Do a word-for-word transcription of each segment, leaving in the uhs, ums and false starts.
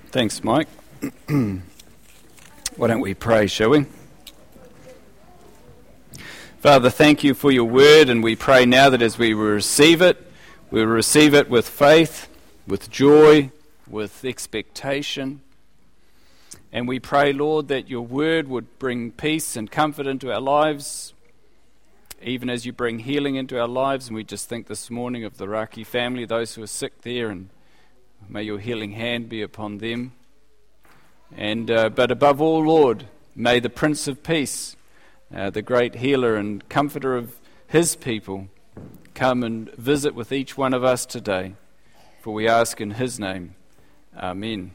Thanks, Mike. Why don't we pray, shall we? Father, thank you for your word, and we pray now that as we receive it, we receive it with faith, with joy, with expectation. And we pray, Lord, that your word would bring peace and comfort into our lives, even as you bring healing into our lives. And we just think this morning of the Raki family, those who are sick there, and may your healing hand be upon them. And uh, but above all, Lord, may the Prince of Peace, uh, the great healer and comforter of his people, come and visit with each one of us today. For we ask in his name. Amen.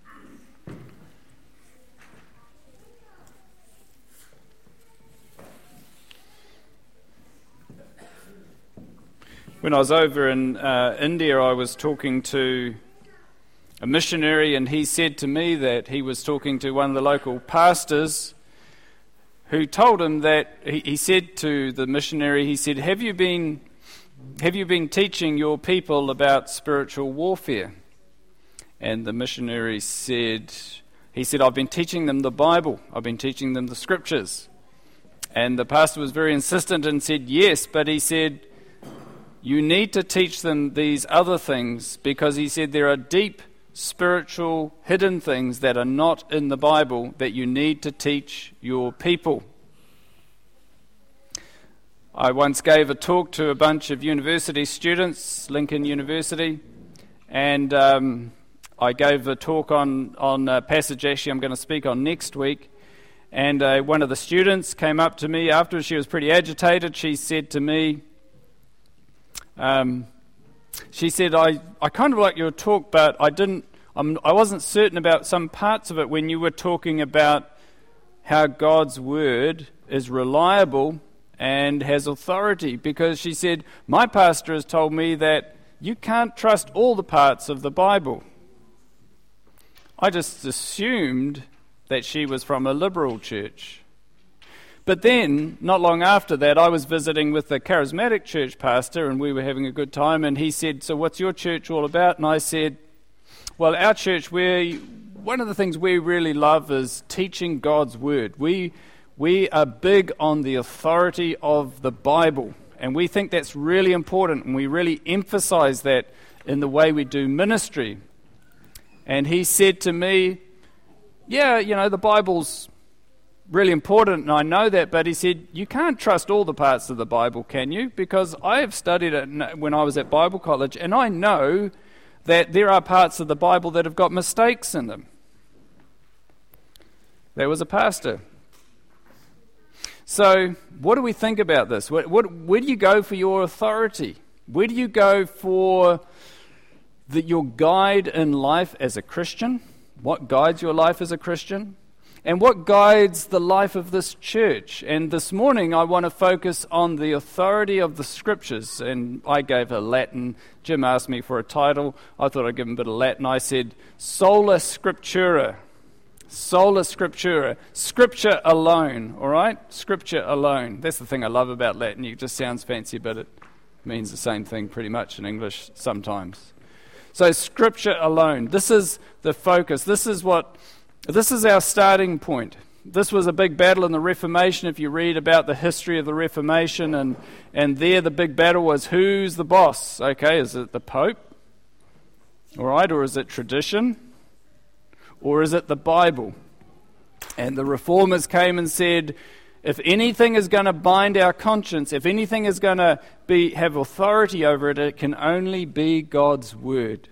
When I was over in uh, India, I was talking to a missionary, and he said to me that he was talking to one of the local pastors who told him that, he, he said to the missionary, he said, have you been have you been teaching your people about spiritual warfare? And the missionary said, he said, I've been teaching them the Bible, I've been teaching them the scriptures. And the pastor was very insistent and said, yes, but he said, you need to teach them these other things, because he said there are deep spiritual hidden things that are not in the Bible that you need to teach your people. I once gave a talk to a bunch of university students, Lincoln University, and um, I gave a talk on, on a passage actually I'm going to speak on next week. And uh, one of the students came up to me after. She was pretty agitated. She said to me, Um, she said, I, I kind of like your talk, but I didn't, I'm, I wasn't certain about some parts of it when you were talking about how God's word is reliable and has authority. Because she said, my pastor has told me that you can't trust all the parts of the Bible. I just assumed that she was from a liberal church. But then, not long after that, I was visiting with a charismatic church pastor, and we were having a good time, and he said, so what's your church all about? And I said, well, our church, we one of the things we really love is teaching God's word. We, we are big on the authority of the Bible, and we think that's really important, and we really emphasize that in the way we do ministry. And he said to me, yeah, you know, the Bible's really important, and I know that, but he said, you can't trust all the parts of the Bible, can you? Because I have studied it when I was at Bible college, and I know that there are parts of the Bible that have got mistakes in them. There was a pastor. So, what do we think about this? What, what, where do you go for your authority? Where do you go for the, your guide in life as a Christian? What guides your life as a Christian? And what guides the life of this church? And this morning I want to focus on the authority of the scriptures. And I gave a Latin. Jim asked me for a title. I thought I'd give him a bit of Latin. I said, Sola Scriptura. Sola Scriptura. Scripture alone, all right? Scripture alone. That's the thing I love about Latin. It just sounds fancy, but it means the same thing pretty much in English sometimes. So Scripture alone. This is the focus. This is what... This is our starting point. This was a big battle in the Reformation. If you read about the history of the Reformation, and, and there the big battle was, who's the boss? Okay, is it the Pope? All right, or is it tradition? Or is it the Bible? And the Reformers came and said, if anything is going to bind our conscience, if anything is going to be have authority over it, it can only be God's Word.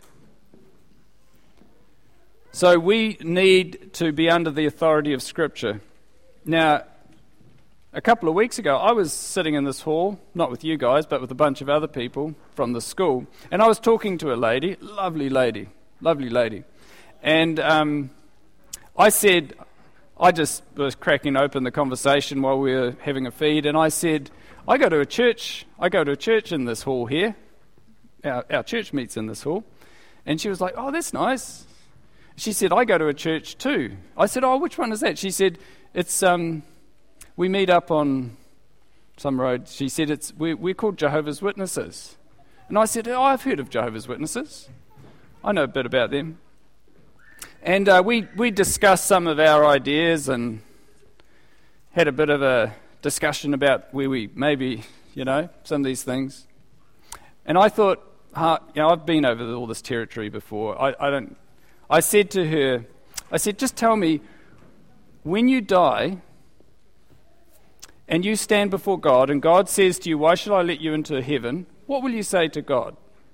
So we need to be under the authority of Scripture. Now, a couple of weeks ago, I was sitting in this hall, not with you guys, but with a bunch of other people from the school, and I was talking to a lady, lovely lady, lovely lady. And um, I said, I just was cracking open the conversation while we were having a feed, and I said, I go to a church, I go to a church in this hall here. Our, our church meets in this hall. And she was like, oh, that's nice. She said, I go to a church too. I said, oh, which one is that? She said, it's, um, we meet up on some road. She said, it's we, we're called Jehovah's Witnesses. And I said, oh, I've heard of Jehovah's Witnesses. I know a bit about them. And uh, we, we discussed some of our ideas and had a bit of a discussion about where we maybe, you know, some of these things. And I thought, uh, you know, I've been over all this territory before. I, I don't. I said to her, I said, just tell me, when you die and you stand before God and God says to you, why should I let you into heaven? What will you say to God?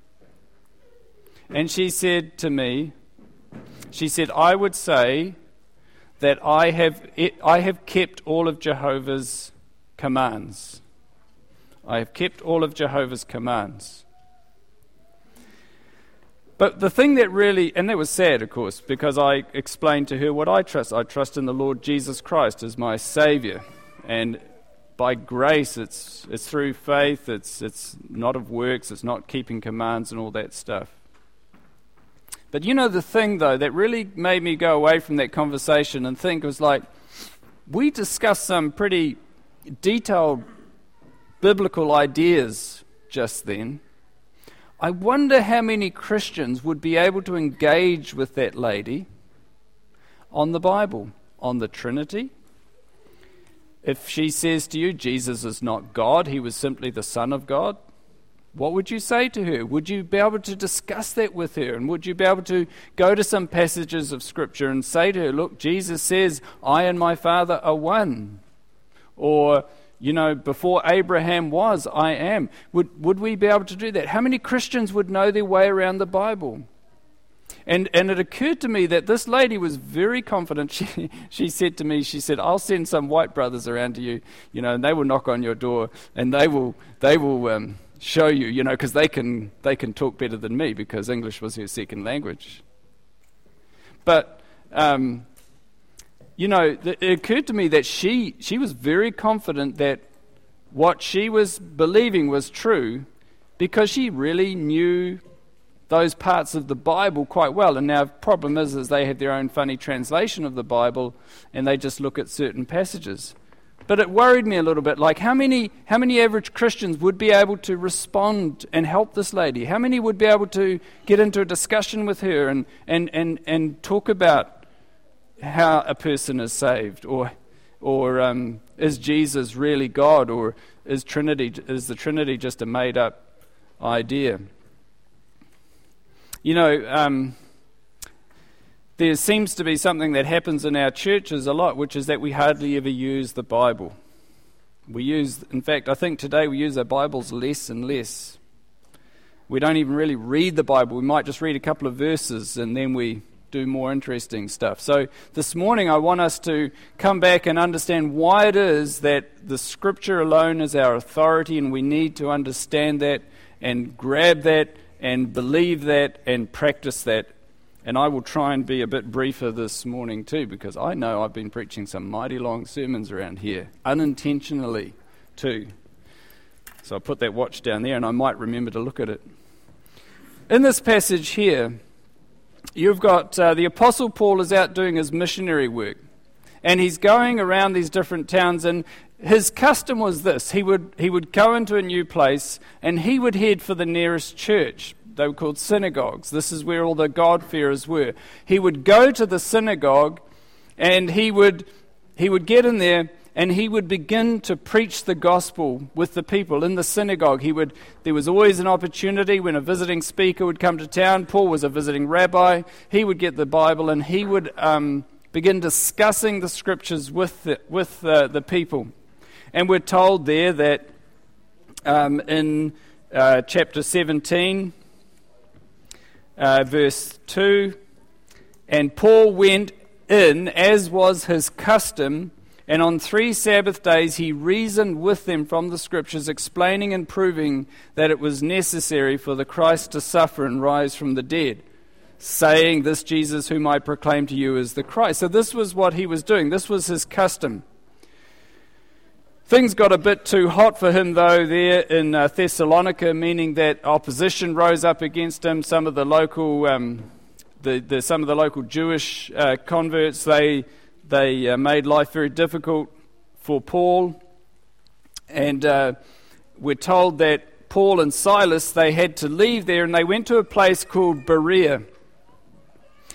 And she said to me, she said, I would say that I have I have kept all of Jehovah's commands. I have kept all of Jehovah's commands. But the thing that really, and that was sad, of course, because I explained to her what I trust. I trust in the Lord Jesus Christ as my Saviour. And by grace, it's it's through faith, it's it's not of works, it's not keeping commands and all that stuff. But you know the thing, though, that really made me go away from that conversation and think was like, we discussed some pretty detailed biblical ideas just then. I wonder how many Christians would be able to engage with that lady on the Bible, on the Trinity. If she says to you, Jesus is not God, he was simply the Son of God, what would you say to her? Would you be able to discuss that with her? And would you be able to go to some passages of Scripture and say to her, look, Jesus says, I and my Father are one. Or, you know, before Abraham was, I am. Would would we be able to do that? How many Christians would know their way around the Bible? And and it occurred to me that this lady was very confident. She she said to me, she said, I'll send some white brothers around to you, you know, and they will knock on your door and they will they will um, show you, you know, because they can they can talk better than me because English was her second language. But um, you know, th- it occurred to me that she she was very confident that what she was believing was true because she really knew those parts of the Bible quite well. And now the problem is, is they have their own funny translation of the Bible and they just look at certain passages. But it worried me a little bit, like how many how many average Christians would be able to respond and help this lady? How many would be able to get into a discussion with her and and, and, and talk about how a person is saved, or or um, is Jesus really God, or is Trinity is the Trinity just a made up idea? You know, um, there seems to be something that happens in our churches a lot, which is that we hardly ever use the Bible. We use, in fact, I think today we use our Bibles less and less. We don't even really read the Bible. We might just read a couple of verses and then we do more interesting stuff. So this morning I want us to come back and understand why it is that the Scripture alone is our authority, and we need to understand that and grab that and believe that and practice that. And I will try and be a bit briefer this morning too, because I know I've been preaching some mighty long sermons around here, unintentionally too. So I'll put that watch down there and I might remember to look at it. In this passage here, you've got uh, the Apostle Paul is out doing his missionary work. And he's going around these different towns, and his custom was this. He would he would go into a new place and he would head for the nearest church. They were called synagogues. This is where all the God-fearers were. He would go to the synagogue and he would he would get in there and he would begin to preach the gospel with the people in the synagogue. He would. There was always an opportunity when a visiting speaker would come to town. Paul was a visiting rabbi. He would get the Bible and he would um, begin discussing the scriptures with the, with uh, the people. And we're told there that um, in uh, chapter seventeen, uh, verse two, and Paul went in, as was his custom, and on three Sabbath days he reasoned with them from the Scriptures, explaining and proving that it was necessary for the Christ to suffer and rise from the dead, saying, this Jesus whom I proclaim to you is the Christ. So this was what he was doing. This was his custom. Things got a bit too hot for him, though, there in uh, Thessalonica, meaning that opposition rose up against him. Some of the local, um, the, the some of the local Jewish uh, converts, they they uh, made life very difficult for Paul, and uh, we're told that Paul and Silas, they had to leave there, and they went to a place called Berea.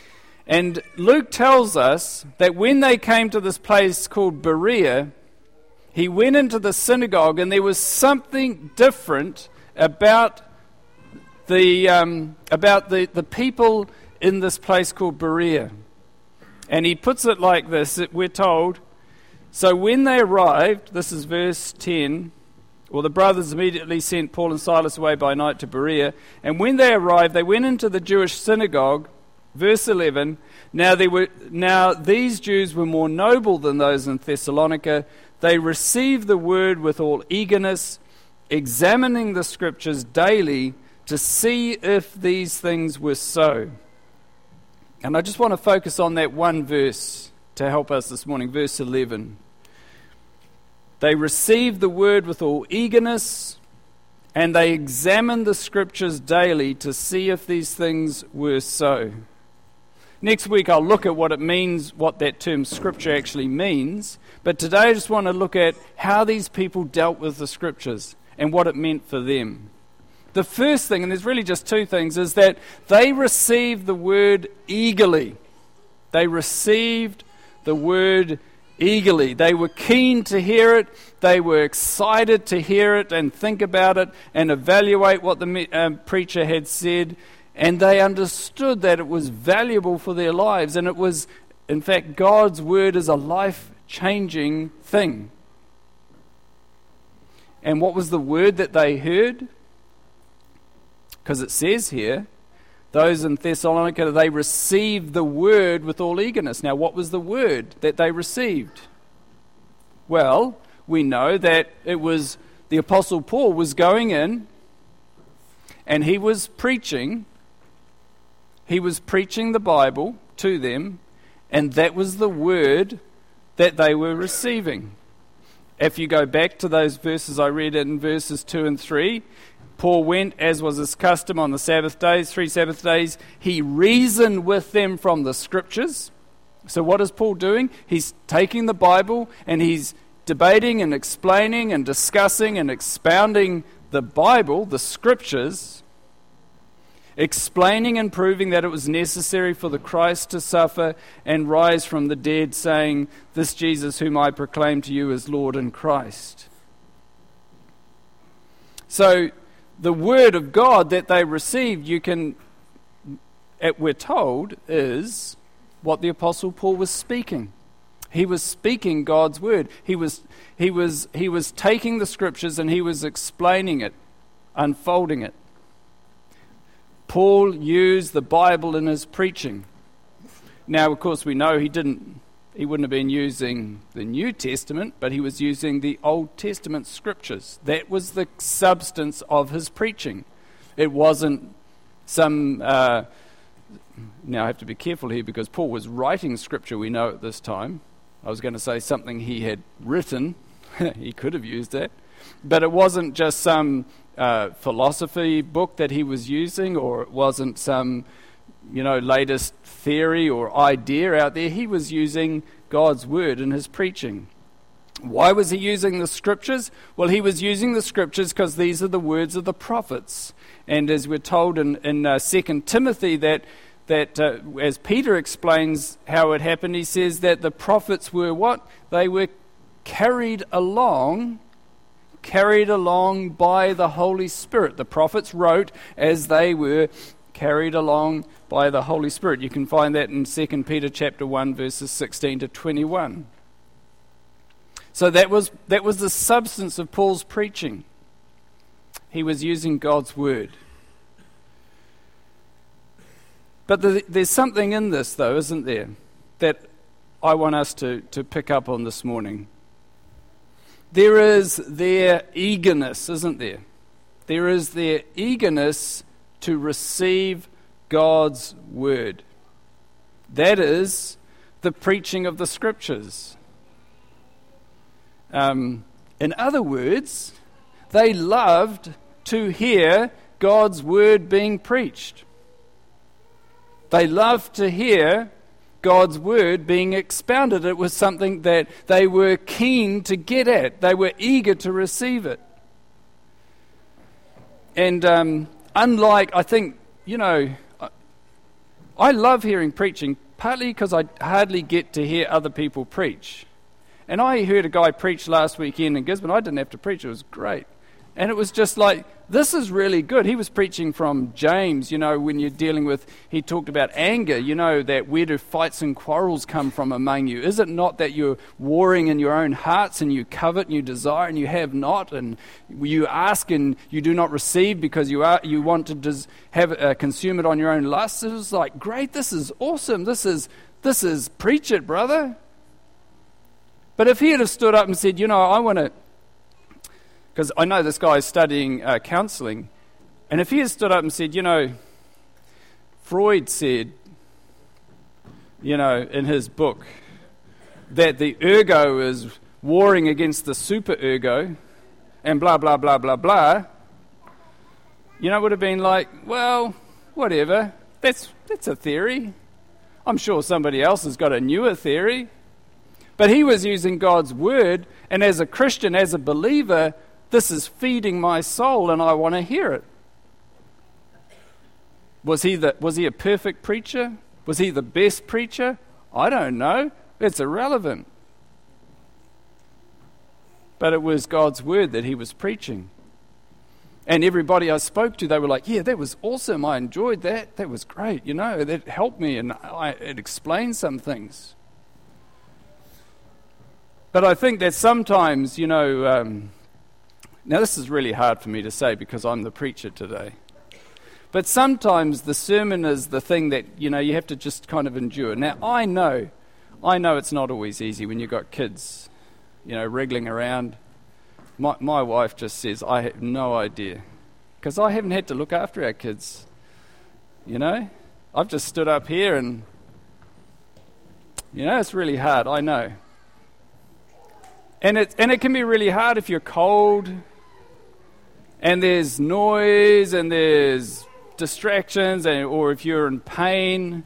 And Luke tells us that when they came to this place called Berea, he went into the synagogue, and there was something different about the um, about the, the people in this place called Berea. And he puts it like this, that we're told, so when they arrived, this is verse ten, well, the brothers immediately sent Paul and Silas away by night to Berea, and when they arrived, they went into the Jewish synagogue. Verse eleven, now, they were, now these Jews were more noble than those in Thessalonica. They received the word with all eagerness, examining the scriptures daily to see if these things were so. And I just want to focus on that one verse to help us this morning, verse eleven. They received the word with all eagerness, and they examined the scriptures daily to see if these things were so. Next week I'll look at what it means, what that term scripture actually means. But today I just want to look at how these people dealt with the scriptures and what it meant for them. The first thing, and there's really just two things, is that they received the word eagerly. They received the word eagerly. They were keen to hear it. They were excited to hear it and think about it and evaluate what the um, preacher had said. And they understood that it was valuable for their lives. And it was, in fact, God's word is a life-changing thing. And what was the word that they heard? Because it says here, those in Thessalonica, they received the word with all eagerness. Now, what was the word that they received? Well, we know that it was the Apostle Paul was going in and he was preaching. He was preaching the Bible to them, and that was the word that they were receiving. If you go back to those verses I read in verses two and three, Paul went, as was his custom, on the Sabbath days, three Sabbath days. He reasoned with them from the Scriptures. So what is Paul doing? He's taking the Bible and he's debating and explaining and discussing and expounding the Bible, the Scriptures, explaining and proving that it was necessary for the Christ to suffer and rise from the dead, saying, this Jesus whom I proclaim to you is Lord and Christ. So the word of God that they received, you can, we're told, is what the Apostle Paul was speaking. He was speaking God's word. He was, he was, he was taking the Scriptures and he was explaining it, unfolding it. Paul used the Bible in his preaching. Now, of course, we know he didn't, he wouldn't have been using the New Testament, but he was using the Old Testament Scriptures. That was the substance of his preaching. It wasn't some, uh, now I have to be careful here because Paul was writing Scripture, we know at this time. I was going to say something he had written. He could have used that. But it wasn't just some uh, philosophy book that he was using, or it wasn't some, you know, latest theory or idea out there. He was using God's word in his preaching. Why was he using the Scriptures? Well, he was using the Scriptures because these are the words of the prophets. And as we're told in, in uh, Second Timothy, that, that uh, as Peter explains how it happened, he says that the prophets were what? They were carried along carried along by the Holy Spirit. The prophets wrote as they were carried along by the Holy Spirit. You can find that in Second Peter chapter one, verses sixteen to twenty-one. So that was that was the substance of Paul's preaching. He was using God's word. But the, there's something in this, though, isn't there, that I want us to, to pick up on this morning. There is their eagerness, isn't there? There is their eagerness to receive God's word. That is the preaching of the Scriptures. Um, in other words, they loved to hear God's word being preached. They loved to hear God's word being expounded. It was something that they were keen to get at. They were eager to receive it. And um, unlike, I think, you know, I, I love hearing preaching partly because I hardly get to hear other people preach. And I heard a guy preach last weekend in Gisborne. I didn't have to preach. It was great. And it was just like, this is really good. He was preaching from James, you know, when you're dealing with, he talked about anger, you know, that where do fights and quarrels come from among you? Is it not that you're warring in your own hearts and you covet and you desire and you have not, and you ask and you do not receive because you are you want to des- have uh, consume it on your own lusts? It was like, great, this is awesome. This is, this is, preach it, brother. But if he had have stood up and said, you know, I want to, because I know this guy is studying uh, counselling, and if he had stood up and said, you know, Freud said, you know, in his book, that the ergo is warring against the superergo, and blah, blah, blah, blah, blah, you know, it would have been like, well, whatever, that's that's a theory. I'm sure somebody else has got a newer theory. But he was using God's word, and as a Christian, as a believer, this is feeding my soul and I want to hear it. Was he the, was he a perfect preacher? Was he the best preacher? I don't know. It's irrelevant. But it was God's word that he was preaching. And everybody I spoke to, they were like, yeah, that was awesome. I enjoyed that. That was great. You know, that helped me and I, it explained some things. But I think that sometimes, you know, um, now this is really hard for me to say because I'm the preacher today. But sometimes the sermon is the thing that, you know, you have to just kind of endure. Now, I know, I know it's not always easy when you've got kids, you know, wriggling around. My, my wife just says, I have no idea. Because I haven't had to look after our kids, you know. I've just stood up here and, you know, it's really hard, I know. And it, and it can be really hard if you're cold and there's noise and there's distractions, and, or if you're in pain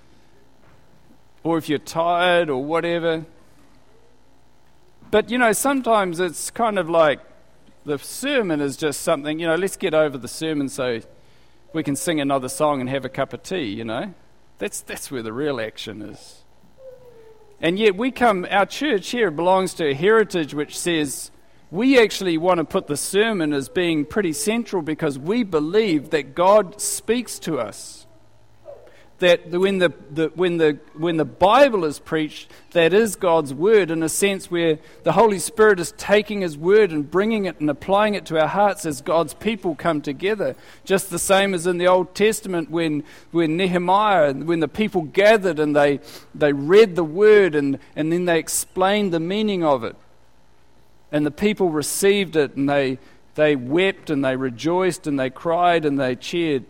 or if you're tired or whatever. But, you know, sometimes it's kind of like the sermon is just something, you know, let's get over the sermon so we can sing another song and have a cup of tea, you know. That's that's where the real action is. And yet we come, our church here belongs to a heritage which says we actually want to put the sermon as being pretty central because we believe that God speaks to us. That when the, the when the when the Bible is preached, that is God's word in a sense where the Holy Spirit is taking His word and bringing it and applying it to our hearts as God's people come together. Just the same as in the Old Testament when when Nehemiah, when the people gathered and they they read the word and, and then they explained the meaning of it. And the people received it and they they wept and they rejoiced and they cried and they cheered.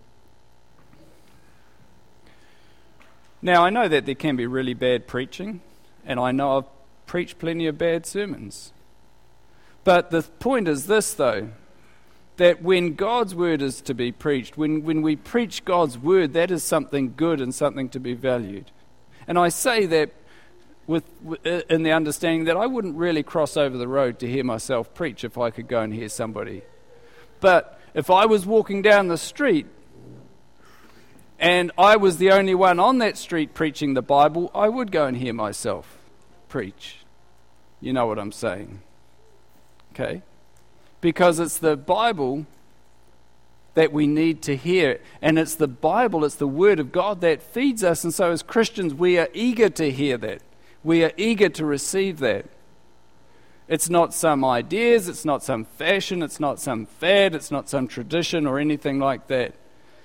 Now, I know that there can be really bad preaching, and I know I've preached plenty of bad sermons. But the point is this, though, that when God's word is to be preached, when, when we preach God's word, that is something good and something to be valued. And I say that with in the understanding that I wouldn't really cross over the road to hear myself preach if I could go and hear somebody. But if I was walking down the street, and I was the only one on that street preaching the Bible, I would go and hear myself preach. You know what I'm saying? Okay? Because it's the Bible that we need to hear. And it's the Bible, it's the Word of God that feeds us. And so as Christians, we are eager to hear that. We are eager to receive that. It's not some ideas, it's not some fashion, it's not some fad, it's not some tradition or anything like that.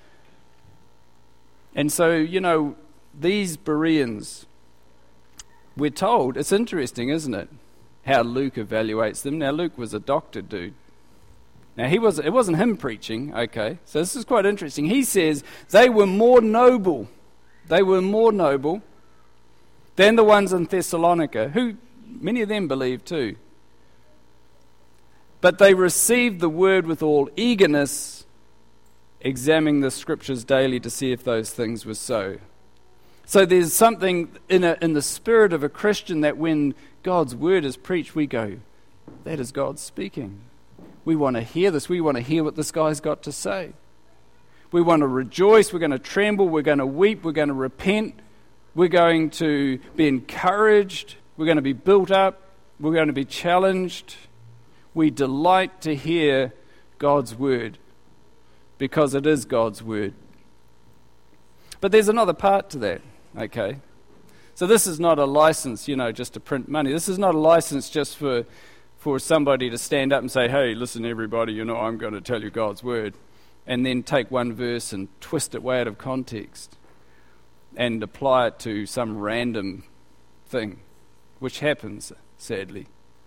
And so, you know, these Bereans, we're told, it's interesting, isn't it, how Luke evaluates them. Now, Luke was a doctor dude. Now, he was, it wasn't him preaching, okay, so this is quite interesting. He says they were more noble, they were more noble than the ones in Thessalonica, who many of them believed too. But they received the word with all eagerness, examining the scriptures daily to see if those things were so. So there's something in a, in the spirit of a Christian that when God's word is preached, we go, that is God speaking. We want to hear this. We want to hear what this guy's got to say. We want to rejoice. We're going to tremble. We're going to weep. We're going to repent. We're going to be encouraged. We're going to be built up. We're going to be challenged. We delight to hear God's word because it is God's word. But there's another part to that, okay? So this is not a license, you know, just to print money. This is not a license just for for somebody to stand up and say, hey, listen, everybody, you know, I'm going to tell you God's word, and then take one verse and twist it way out of context and apply it to some random thing, which happens, sadly.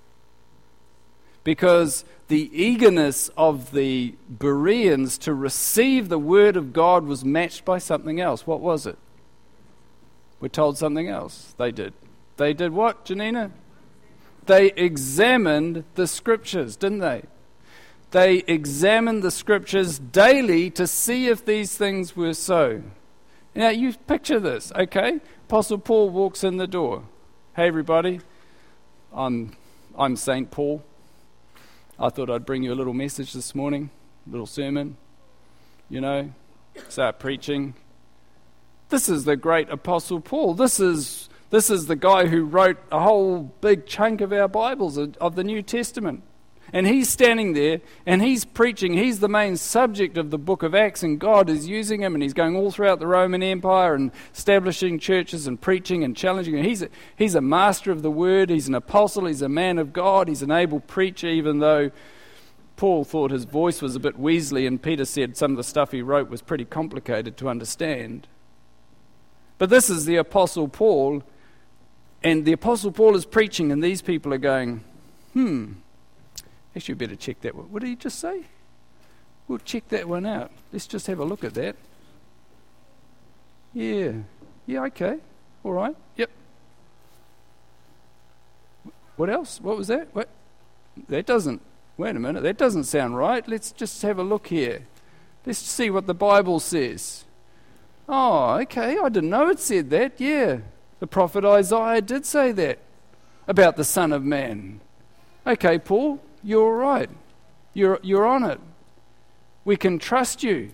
Because the eagerness of the Bereans to receive the word of God was matched by something else. What was it? We're told something else. They did. They did what, Janina? They examined the scriptures, didn't they? They examined the scriptures daily to see if these things were so. Now, you picture this, okay? Apostle Paul walks in the door. Hey, everybody, I'm, I'm Saint Paul. I thought I'd bring you a little message this morning, a little sermon, you know, start preaching. This is the great Apostle Paul. This is this is the guy who wrote a whole big chunk of our Bibles, of, of the New Testament. And he's standing there, and he's preaching. He's the main subject of the book of Acts, and God is using him, and he's going all throughout the Roman Empire and establishing churches and preaching and challenging. And he's a, he's a master of the word. He's an apostle. He's a man of God. He's an able preacher, even though Paul thought his voice was a bit weaselly, and Peter said some of the stuff he wrote was pretty complicated to understand. But this is the Apostle Paul, and the Apostle Paul is preaching, and these people are going, hmm, actually, we better check that one. What did he just say? We'll check that one out. Let's just have a look at that. Yeah. Yeah, okay. All right. Yep. What else? What was that? What? That doesn't... Wait a minute. That doesn't sound right. Let's just have a look here. Let's see what the Bible says. Oh, okay. I didn't know it said that. Yeah. The prophet Isaiah did say that about the Son of Man. Okay, Paul. You're all right. You're, you're on it. We can trust you.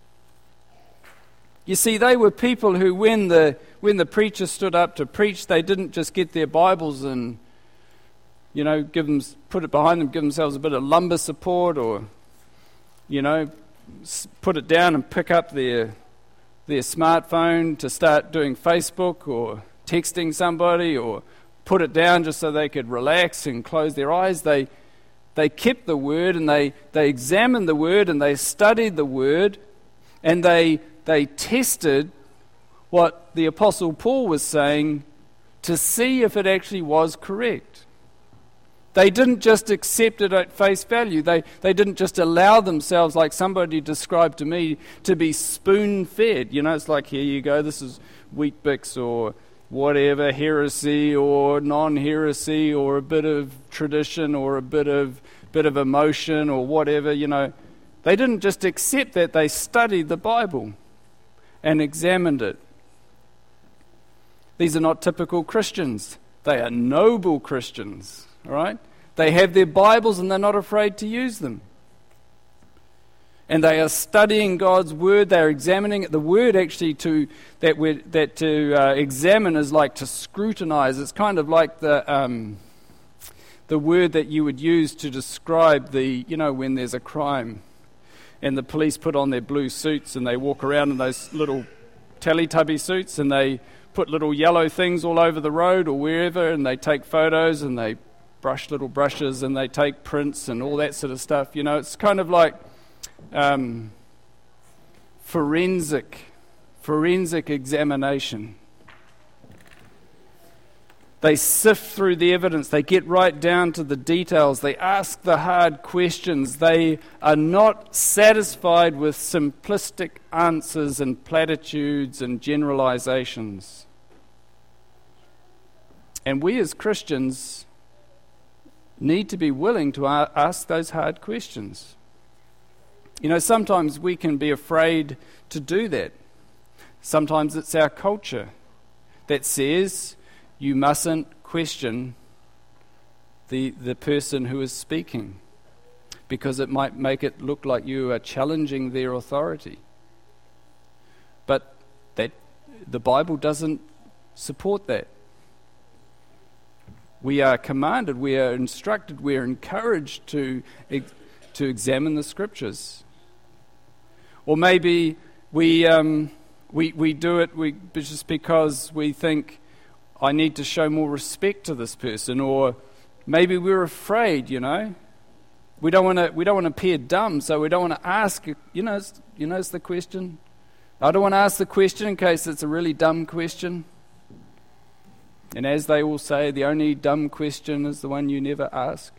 You see, they were people who, when the when the preacher stood up to preach, they didn't just get their Bibles and, you know, give them, put it behind them, give themselves a bit of lumbar support, or, you know, put it down and pick up their their smartphone to start doing Facebook or texting somebody, or put it down just so they could relax and close their eyes. They They kept the word, and they, they examined the word, and they studied the word, and they they tested what the Apostle Paul was saying to see if it actually was correct. They didn't just accept it at face value. They, they didn't just allow themselves, like somebody described to me, to be spoon-fed. You know, it's like, here you go, this is Weet-Bix or whatever, heresy or non-heresy, or a bit of tradition, or a bit of bit of emotion, or whatever, you know. They didn't just accept that, they studied the Bible and examined it. These are not typical Christians. They are noble Christians, all right? They have their Bibles and they're not afraid to use them. And they are studying God's word. They are examining it. The word actually to that we that to uh, examine is like to scrutinize. It's kind of like the um, the word that you would use to describe the, you know, when there's a crime and the police put on their blue suits and they walk around in those little Teletubby suits, and they put little yellow things all over the road or wherever, and they take photos and they brush little brushes and they take prints and all that sort of stuff. You know, it's kind of like Um, forensic, forensic examination. They sift through the evidence. They get right down to the details. They ask the hard questions. They are not satisfied with simplistic answers and platitudes and generalizations. And we as Christians need to be willing to a- ask those hard questions. You know, sometimes we can be afraid to do that. Sometimes it's our culture that says you mustn't question the the person who is speaking, because it might make it look like you are challenging their authority. But that the Bible doesn't support that. We are commanded, we are instructed, we are encouraged to, to examine the Scriptures. Or maybe we, um, we, we do it we, just because we think, I need to show more respect to this person, or maybe we're afraid, you know. We don't want to. We don't want to appear dumb, so we don't want to ask. You know, you know, it's the question. I don't want to ask the question in case it's a really dumb question. And as they all say, the only dumb question is the one you never ask.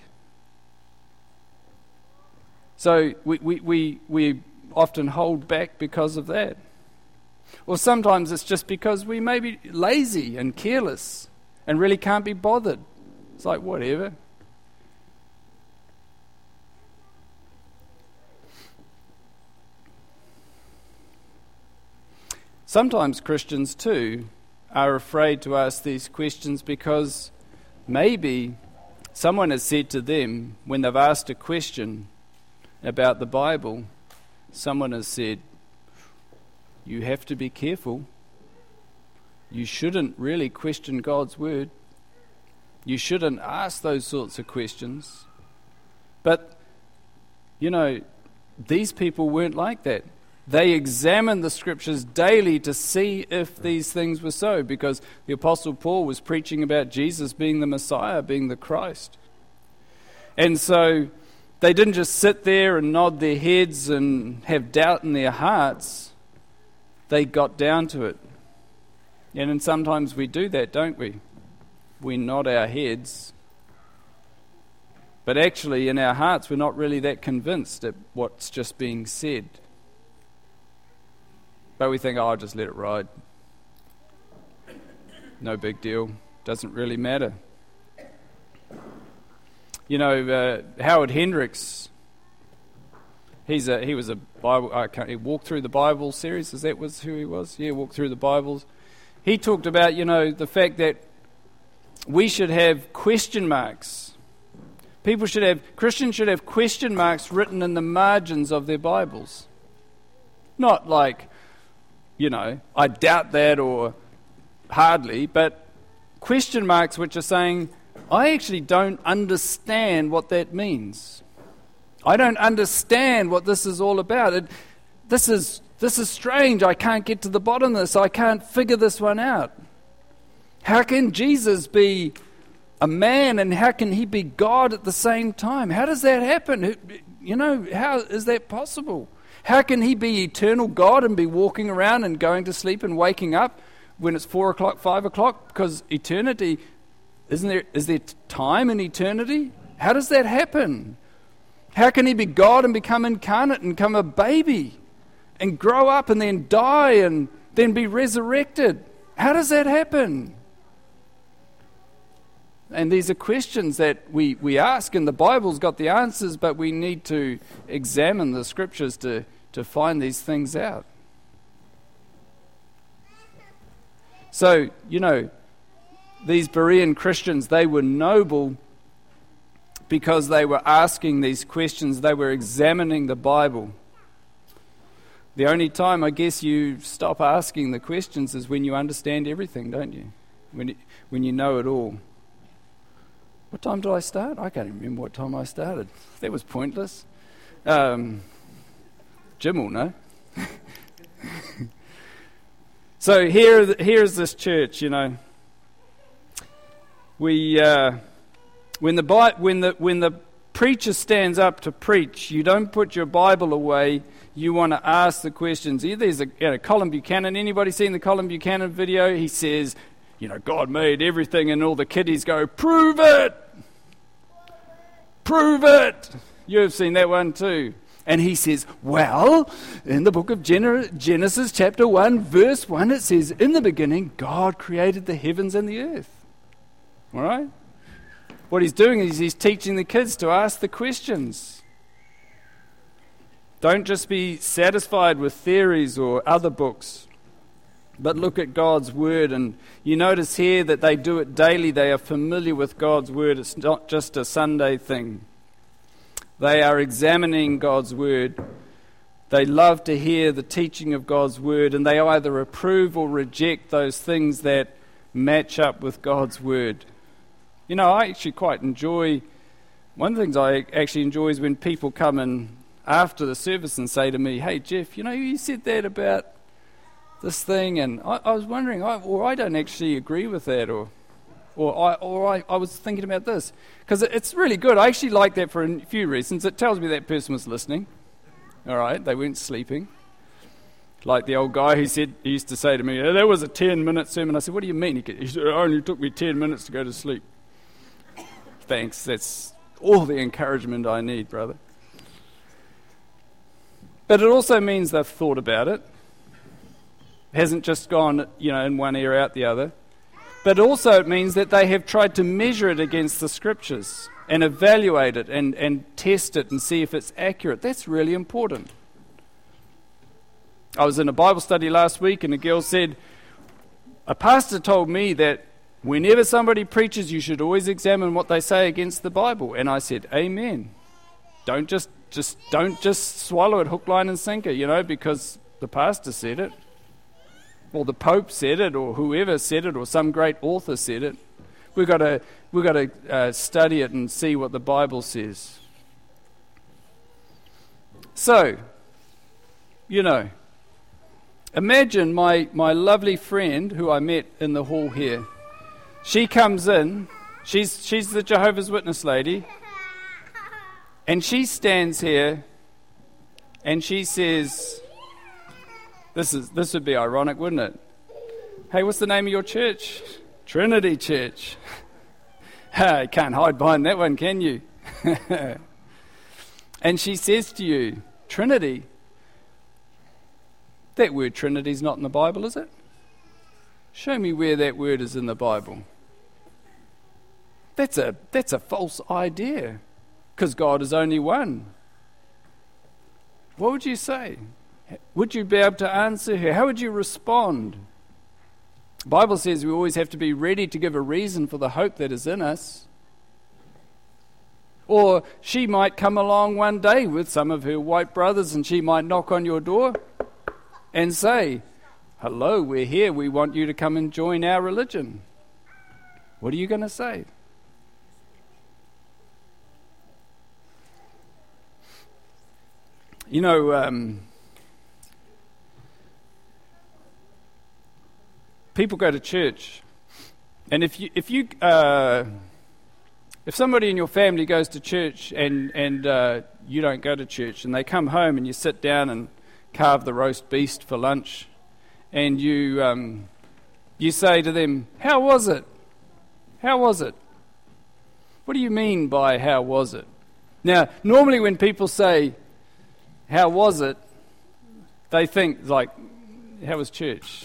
So we we we, we often hold back because of that. Or sometimes it's just because we may be lazy and careless and really can't be bothered. It's like, whatever. Sometimes Christians too are afraid to ask these questions because maybe someone has said to them when they've asked a question about the Bible, someone has said, you have to be careful. You shouldn't really question God's word. You shouldn't ask those sorts of questions. But, you know, these people weren't like that. They examined the Scriptures daily to see if these things were so, because the Apostle Paul was preaching about Jesus being the Messiah, being the Christ. And so they didn't just sit there and nod their heads and have doubt in their hearts. They got down to it. And then sometimes we do that, don't we? We nod our heads. But actually, in our hearts, we're not really that convinced at what's just being said. But we think, oh, I'll just let it ride. No big deal. Doesn't really matter. You know, uh, Howard Hendricks, he's a, he was a Bible, I can't, he walked through the Bible series, is that was who he was? Yeah, walked through the Bibles. He talked about, you know, the fact that we should have question marks. People should have, Christians should have question marks written in the margins of their Bibles. Not like, you know, I doubt that or hardly, but question marks which are saying, I actually don't understand what that means. I don't understand what this is all about. It, this is this is strange. I can't get to the bottom of this. I can't figure this one out. How can Jesus be a man and how can he be God at the same time? How does that happen? You know, how is that possible? How can he be eternal God and be walking around and going to sleep and waking up when it's four o'clock, five o'clock? Because eternity, isn't there? Is there time in eternity? How does that happen? How can he be God and become incarnate and become a baby and grow up and then die and then be resurrected? How does that happen? And these are questions that we, we ask, and the Bible's got the answers, but we need to examine the Scriptures to, to find these things out. So, you know, these Berean Christians, they were noble because they were asking these questions. They were examining the Bible. The only time, I guess, you stop asking the questions is when you understand everything, don't you? When you, when you know it all. What time did I start? I can't even remember what time I started. That was pointless. Um, Jim will know. So here, here's this church, you know. We, uh, when the when the when the preacher stands up to preach, you don't put your Bible away. You want to ask the questions. There's a you know, Colin Buchanan. Anybody seen the Colin Buchanan video? He says, you know, God made everything, and all the kiddies go, prove it! Prove it! You've seen that one too. And he says, well, in the book of Genesis chapter one, verse one, it says, in the beginning, God created the heavens and the earth. All right? What he's doing is he's teaching the kids to ask the questions. Don't just be satisfied with theories or other books, but look at God's word. And you notice here that they do it daily. They are familiar with God's word. It's not just a Sunday thing. They are examining God's word. They love to hear the teaching of God's word, and they either approve or reject those things that match up with God's word. You know, I actually quite enjoy, one of the things I actually enjoy is when people come in after the service and say to me, hey Jeff, you know, you said that about this thing, and I, I was wondering, I, or I don't actually agree with that, or or I or I, I was thinking about this. Because it, it's really good. I actually like that for a few reasons. It tells me that person was listening. All right, they weren't sleeping. Like the old guy who said, he used to say to me, oh, that was a ten-minute sermon. I said, what do you mean? He, he said, it only took me ten minutes to go to sleep. Thanks, that's all the encouragement I need, brother. But it also means they've thought about it. It hasn't just gone, you know, in one ear out the other. But also it means that they have tried to measure it against the scriptures and evaluate it and, and test it and see if it's accurate. That's really important. I was in a Bible study last week and a girl said, a pastor told me that whenever somebody preaches, you should always examine what they say against the Bible. And I said, amen. Don't just, just, don't just swallow it hook, line and sinker, you know, because the pastor said it, or the Pope said it, or whoever said it, or some great author said it. We've got to, we've got to uh, study it and see what the Bible says. So, you know, imagine my, my lovely friend who I met in the hall here. She comes in, she's she's the Jehovah's Witness lady, and she stands here and she says, this is this would be ironic, wouldn't it? Hey, what's the name of your church? Trinity Church. You can't hide behind that one, can you? And she says to you, Trinity? That word Trinity is not in the Bible, is it? Show me where that word is in the Bible. That's a that's a false idea, because God is only one. What would you say? Would you be able to answer her? How would you respond? The Bible says we always have to be ready to give a reason for the hope that is in us. Or she might come along one day with some of her white brothers and she might knock on your door and say, hello, we're here, we want you to come and join our religion. What are you going to say? You know, um, people go to church, and if you if you uh, if somebody in your family goes to church and and uh, you don't go to church, and they come home and you sit down and carve the roast beast for lunch, and you um, you say to them, "How was it? How was it?" What do you mean by how was it? Now, normally when people say, how was it? They think like, how was church?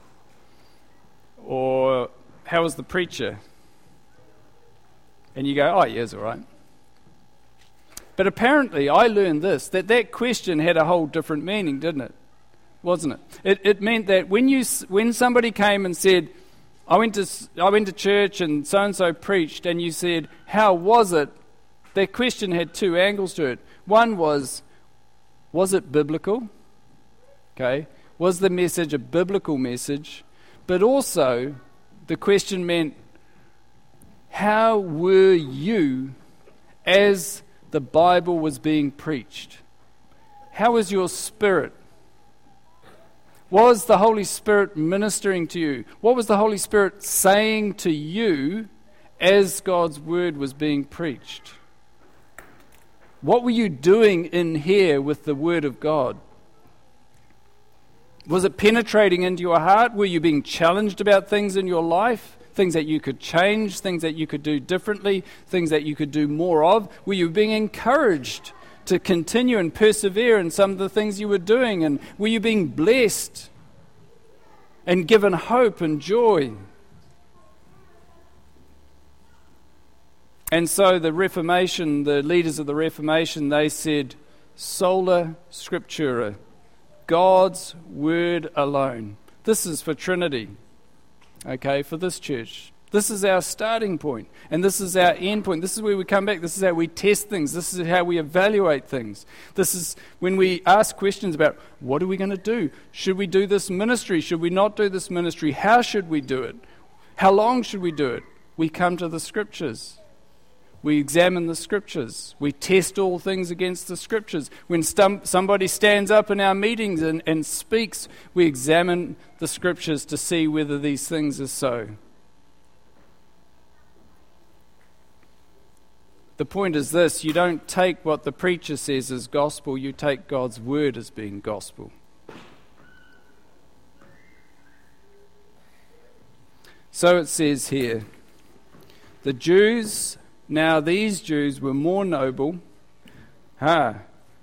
Or how was the preacher? And you go, oh, yeah, it's all right. But apparently I learned this, that that question had a whole different meaning, didn't it? Wasn't it? It, it meant that when you when somebody came and said, I went to I went to church and so-and-so preached, and you said, how was it? That question had two angles to it. One was, was it biblical? Okay. Was the message a biblical message? But also, the question meant, how were you as the Bible was being preached? How was your spirit? Was the Holy Spirit ministering to you? What was the Holy Spirit saying to you as God's word was being preached? What were you doing in here with the Word of God? Was it penetrating into your heart? Were you being challenged about things in your life? Things that you could change, things that you could do differently, things that you could do more of? Were you being encouraged to continue and persevere in some of the things you were doing? And were you being blessed and given hope and joy? And so the Reformation, the leaders of the Reformation, they said, sola scriptura, God's word alone. This is for Trinity, okay, for this church. This is our starting point, and this is our end point. This is where we come back. This is how we test things. This is how we evaluate things. This is when we ask questions about, what are we going to do? Should we do this ministry? Should we not do this ministry? How should we do it? How long should we do it? We come to the Scriptures. We examine the Scriptures. We test all things against the Scriptures. When stum- somebody stands up in our meetings and, and speaks, we examine the Scriptures to see whether these things are so. The point is this: you don't take what the preacher says as gospel, you take God's word as being gospel. So it says here, the Jews, now these Jews were more noble. Ha!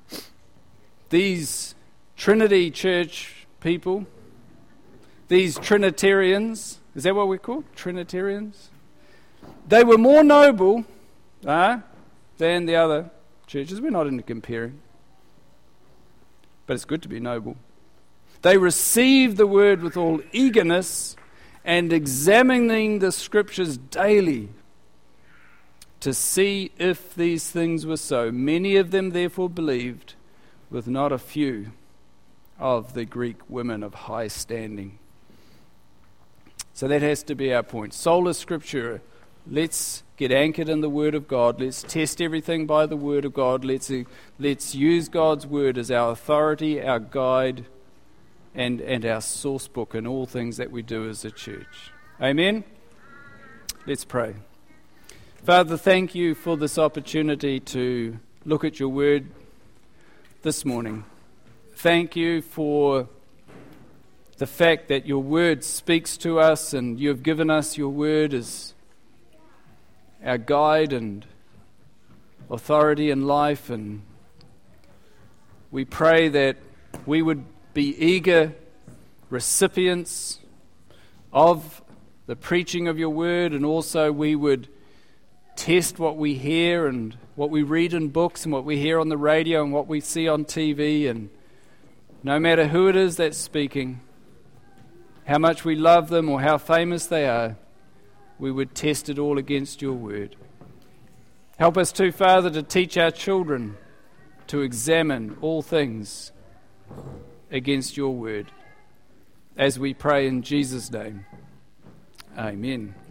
These Trinity Church people, these Trinitarians, is that what we're called? Trinitarians? They were more noble ah, than the other churches. We're not into comparing. But it's good to be noble. They received the word with all eagerness and examining the Scriptures daily to see if these things were so. Many of them therefore believed, with not a few of the Greek women of high standing. So that has to be our point. Sola Scriptura. Let's get anchored in the Word of God. Let's test everything by the Word of God. Let's, uh, let's use God's Word as our authority, our guide, and, and our source book in all things that we do as a church. Amen? Let's pray. Father, thank you for this opportunity to look at your Word this morning. Thank you for the fact that your Word speaks to us, and you have given us your Word as our guide and authority in life, and we pray that we would be eager recipients of the preaching of your word, and also we would test what we hear and what we read in books and what we hear on the radio and what we see on T V, and no matter who it is that's speaking, how much we love them or how famous they are, we would test it all against your word. Help us too, Father, to teach our children to examine all things against your word, as we pray in Jesus' name. Amen.